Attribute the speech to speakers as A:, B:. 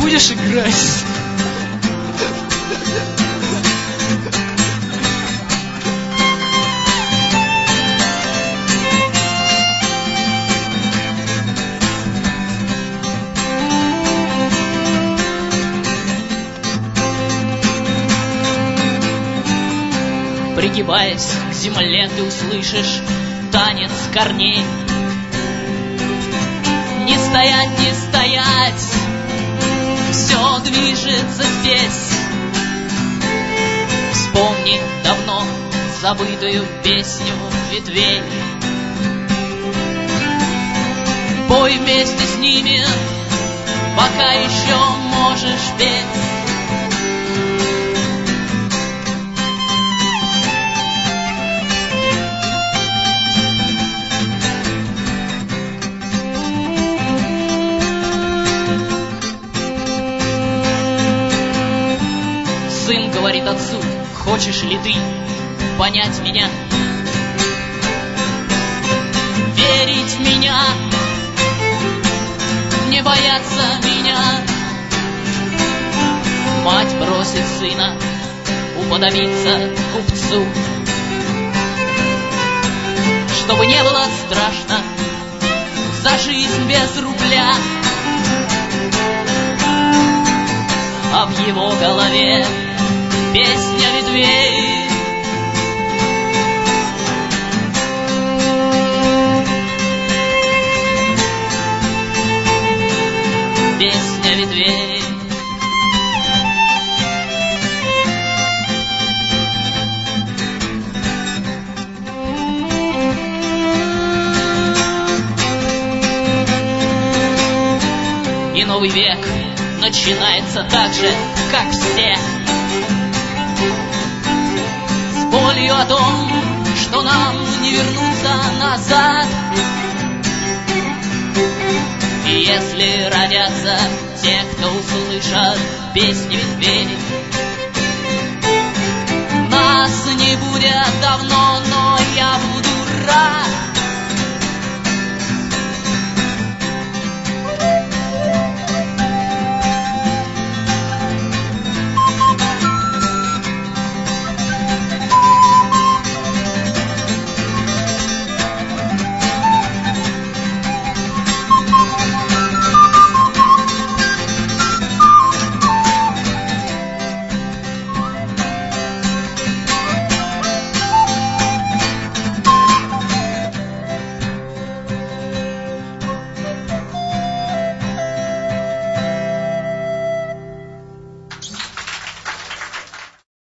A: будешь играть?
B: Пригибаясь к земле, ты услышишь танец корней. Не стоять, не стоять, все движется здесь. Вспомни давно забытую песню ветвей. Пой вместе с ними, пока еще можешь петь. Сын говорит отцу: хочешь ли ты понять меня, верить в меня, не бояться меня? Мать бросит сына уподобиться купцу, чтобы не было страшно за жизнь без рубля. А в его голове песня ветвей. Песня ветвей. И новый век начинается так же, как все, с болью о том, что нам не вернуться назад. И если родятся те, кто услышат песни ветвей, нас не будет давно, но я буду рад.